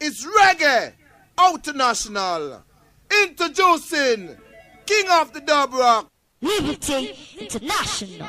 It's reggae, international. Introducing King of the Dub Rock, Liberty International.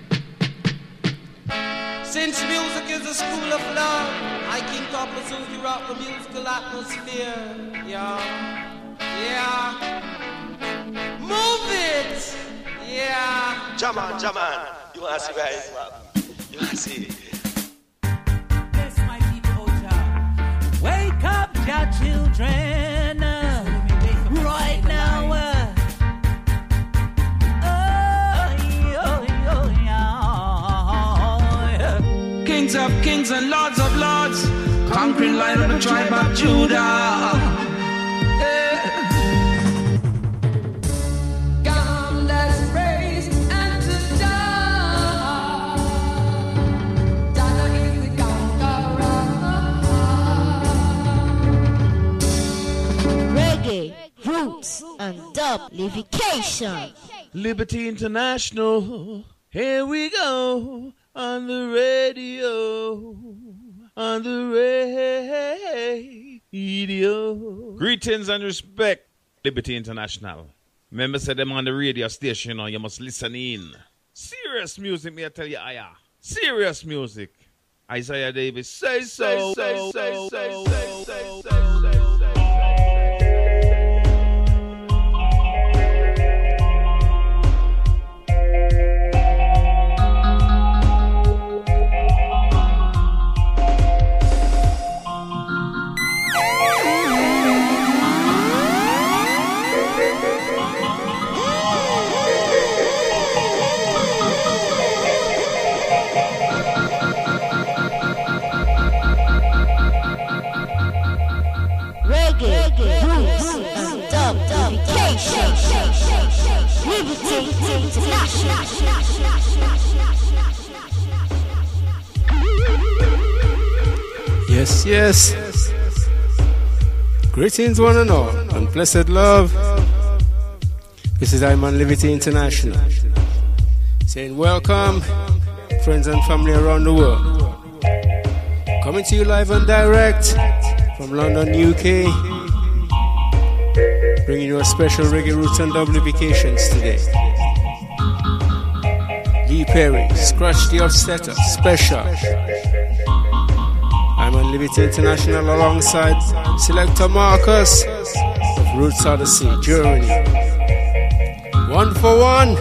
Since music is a school of love, I King Toplasuki rock the musical atmosphere. Yeah. Move it. Yeah. Jaman. You want to see where it's from? You want to see it? Yes, my people, Jah. Wake up, your children. Right now. Kings of kings and lords of lords, conquering lion of the tribe of Judah. Come, let's praise and to die. Dana is the conqueror. Reggae, roots, and dublification. Liberty International, here we go. On the radio, Greetings and respect, Liberty International. Remember, said them on the radio station, you must listen in. Serious music, me I tell you, serious music. Isaiah Davis, say so. Yes. Greetings one and all, and blessed love. This is Iman Liberty International, saying welcome, friends and family around the world. Coming to you live and direct from London, UK. Bringing you a special reggae roots and duplications today. Lee Perry, Scratch the Offsetter, special. I'm on Liberty International alongside Selector Marcus of Roots Odyssey, Germany. 1 for 1.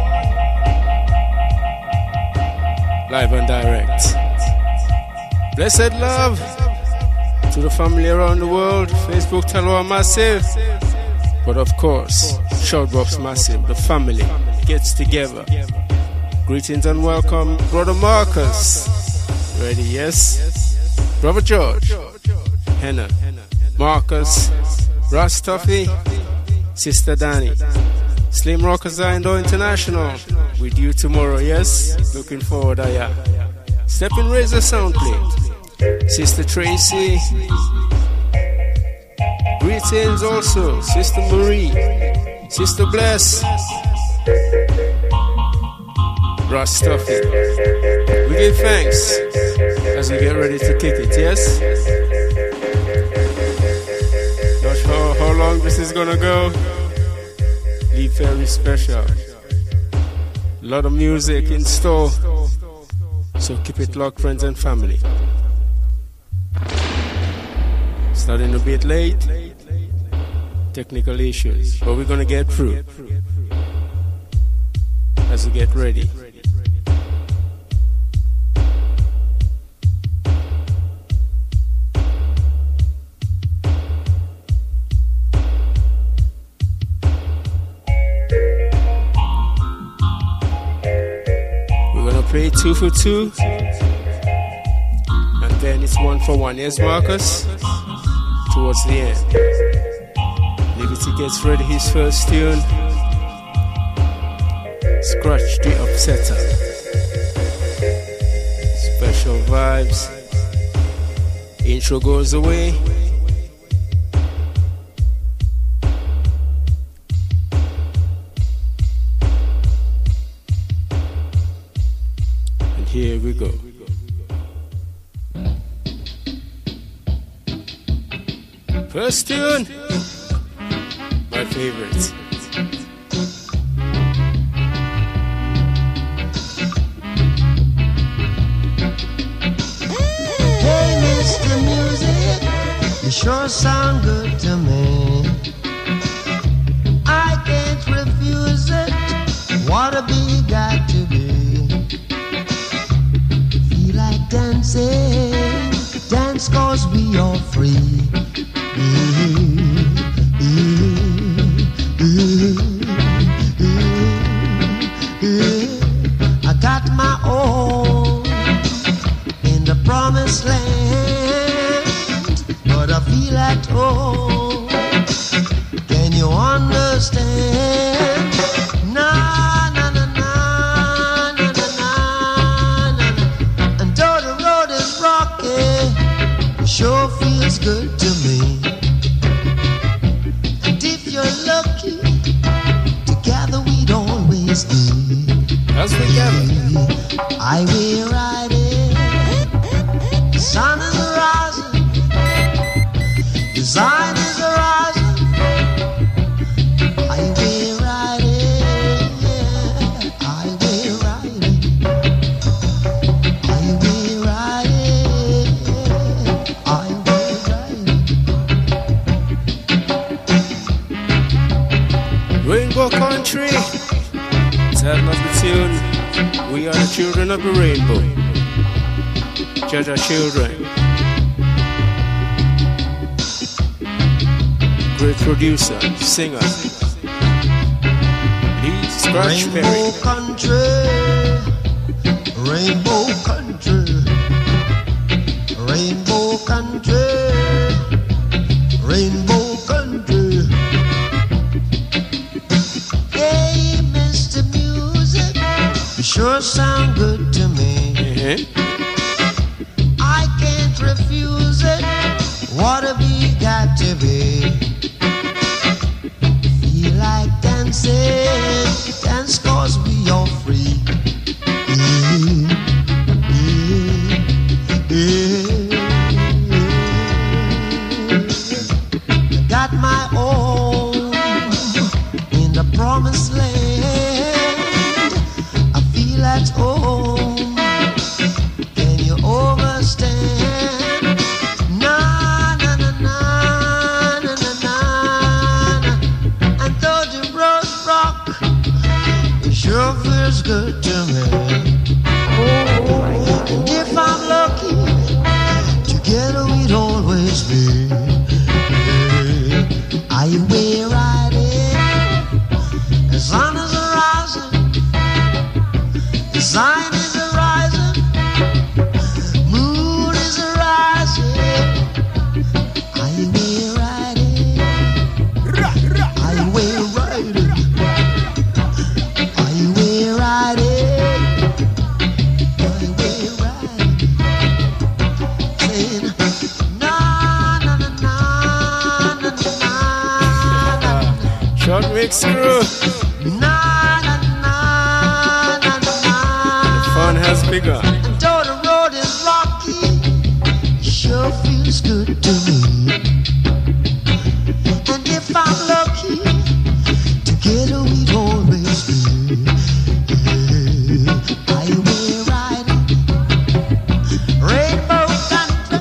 Live and direct. Blessed love to the family around the world. Facebook Talwa Massive. But of course, Shoutbox Massive, the family gets together. Greetings and welcome, Brother Marcus. Ready, yes? Brother George, Henna, Marcus, Rastafi, Sister Danny, Slim Rockers Indo International, with you tomorrow, yes? Looking forward, Stepping Razor Soundplate, Sister Tracy, greetings also, Sister Marie, Sister Bless, Rastafi. We give thanks as we get ready to kick it, yes? Not sure how long this is gonna go. Lee Ferry special. A lot of music in store. So keep it locked, friends and family. Starting a bit late. Technical issues. But we're gonna get through as we get ready. Play 2 for 2, and then it's 1 for 1. Yes, Marcus? Towards the end. Liberty gets ready his first tune. Scratch the Offsetter. Special vibes. Intro goes away. Here we go. First tune, my favorite. Hey, Mr. Music, you sure sound good to me. I can't refuse it. What a big got to be. Feel like dancing, dance 'cause we are free. I got my own in the promised land, but I feel at home. Can you understand? Na na na na na na na na. And though the road is rocky, it sure feels good to me. And if you're lucky, together we'd always be. As we gather, Highway riding, the sun is rising, design is rising. Highway riding, yeah. Highway riding, highway riding, highway riding. Rainbow Country. Tell us the tune. We are the children of the rainbow. Judge our children. Great producer, singer. Lee Scratch Perry. Rainbow country, rainbow country, rainbow country, rainbow country. Hey, Mr. Music, you sure sound good to me. I can't refuse it. What have we got to be? Feel like dancing, dance 'cause we are free. Got my own in the promised land. I feel at home. Can you understand? Na na na na na na na. And though the road rock, it sure feels good to me. And if I'm lucky, together we'd always be. Highway riding, the sun is rising, the sign is rising, moon is rising. Highway riding, highway riding, highway riding, highway riding. Saying, na na na na na na na. Short mix crew. Na na na na na na. Fun has begun. And though the road is rocky, it sure feels good to me. And if I'm lucky, together we'd always be. Highway riding, rainbow country,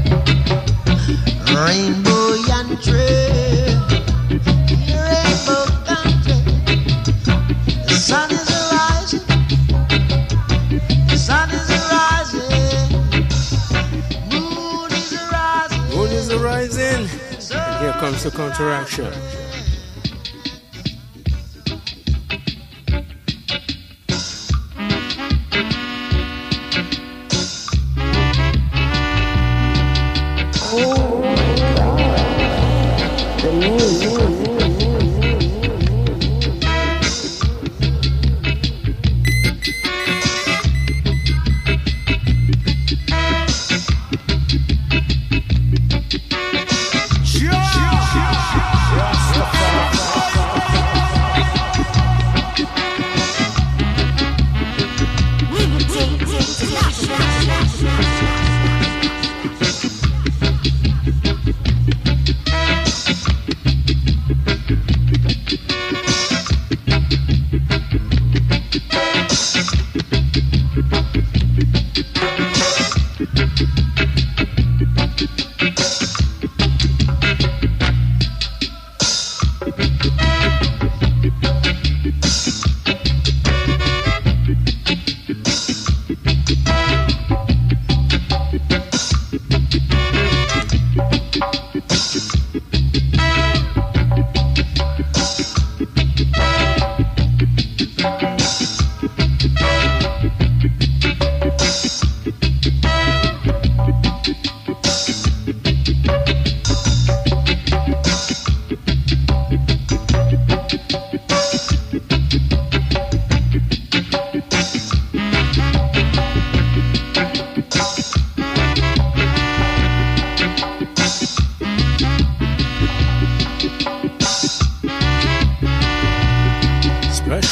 rainbow country, rainbow country. The sun is rising, the sun is rising, moon is rising. Moon is rising. And here comes the counteraction.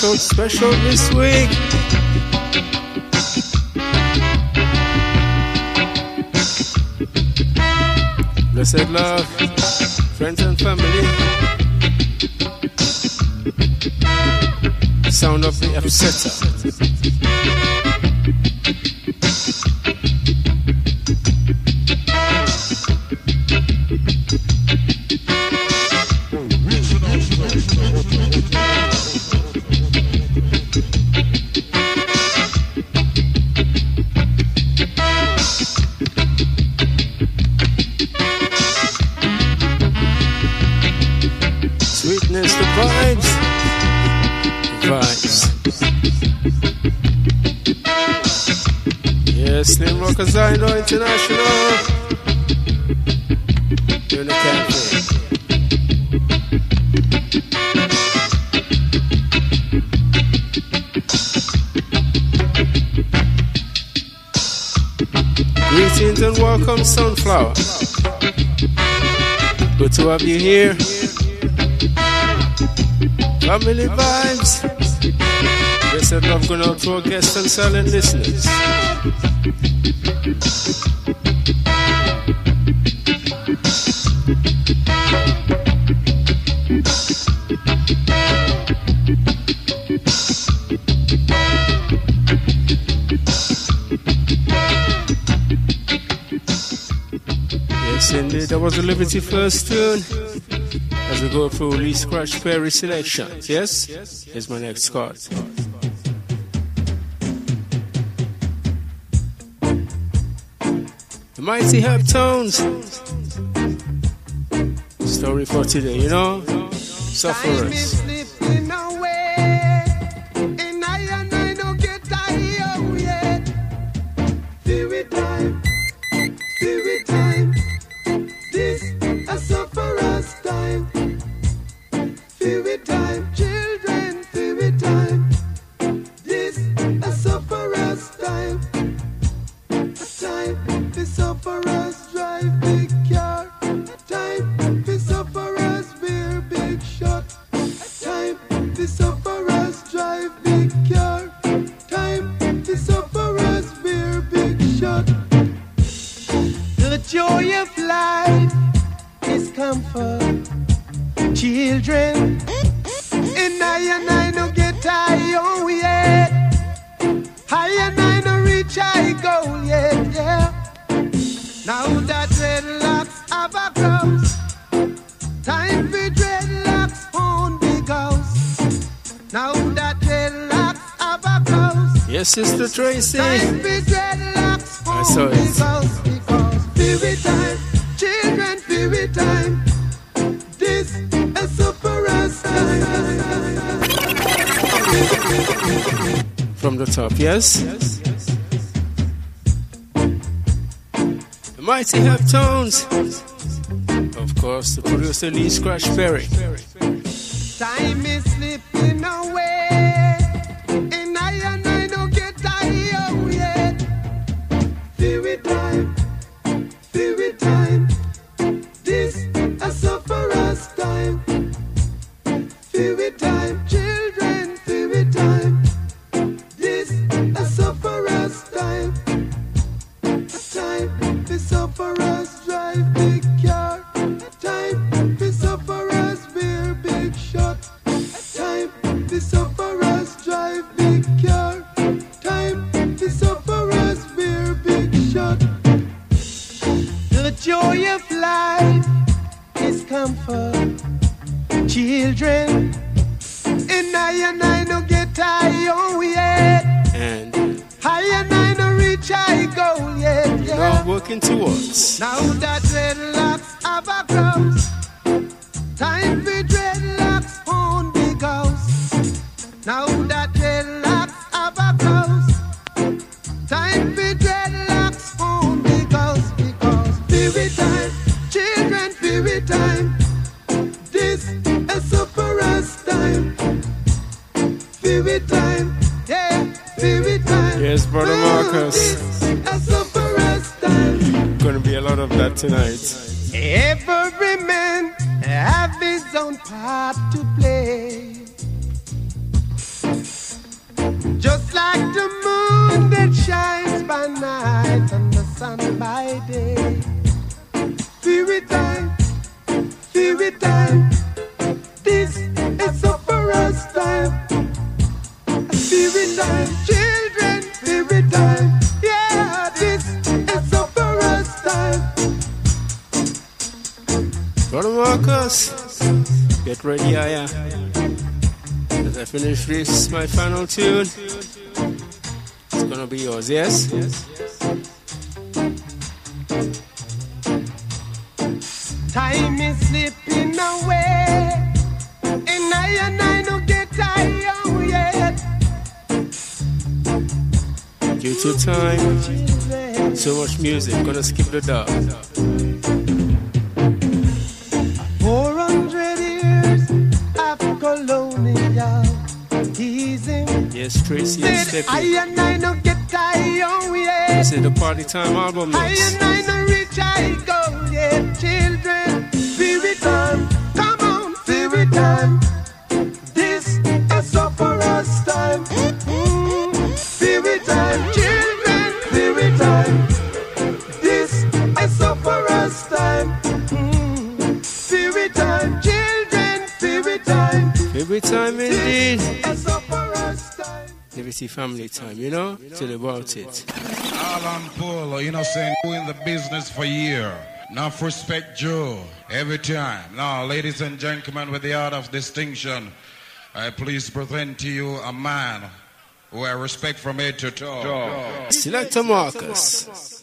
special this week. Blessed love, friends and family. Sound of the upsetter. Sweetness, the vibes. Yes, Slim Rockers Zion International. You're in the cafe. Greetings and welcome, Sunflower. Good to have you here. Family vibes. Blessed love going out to our guests and silent listeners. Yes, indeed, that was the Liberty first tune. As we go through Lee Scratch Perry selections. Yes? Here's my next card. The Mighty Heptones. Story for today, you know? Sufferers. Yes, Sister Tracy. I saw it. Spirit time, children, spirit time. This is Sufferers time. From the top, yes? The Mighty Heptones. Of course, the producer Lee Scratch Perry. Time is slipping away. Spirit time, spirit time. This a Sufferers time. Spirit time, children, spirit time. This a Sufferers time. A time the sufferers drive big car. A time the sufferers wear big shot. A time the sufferers drive big car. Time the sufferers wear big shot. The joy of life is comfort. Children, and I no get high on yet. And I no reach high goal yet. we're not working towards. Now that dreadlocks have a cross. Time for dreadlocks on big house. Now that dreadlocks have a cross. Time for dreadlocks on big house. Because spirit time, children, spirit time. This is Sufferers time. Spirit time, yeah, spirit time. Yes, Brother Marcus. This is Sufferers time. Gonna be a lot of that tonight. Every man have his own part to play. Just like the moon that shines by night and the sun by day. Spirit time, spirit time. This is up for us time. Spirit time, children, spirit time. Yeah, this is up for us time. Brother Marcus, get ready, Aya. As I finish this, my final tune, it's gonna be yours, yes? Time is slipping away, and I don't get tired yet. Due to time, so much music, gonna skip the dub. 400 years of colonial teasing. Yes, Tracy is Said stepping. I don't get tired yet. This is the Party Time album mix. I don't reach I go yet. Children, spirit time, come on, spirit time. This is up for us time. Spirit time, children, spirit time. This is up for us time. Spirit time, children, spirit time. Every time indeed. It's up for us time. Liberty family time, you know? Till about it. Alan Paul, you know, saying doing the business for a year. Enough respect, Joe, every time. Now, ladies and gentlemen, with the art of distinction, I please present to you a man who I respect from head to toe. Selector Marcus.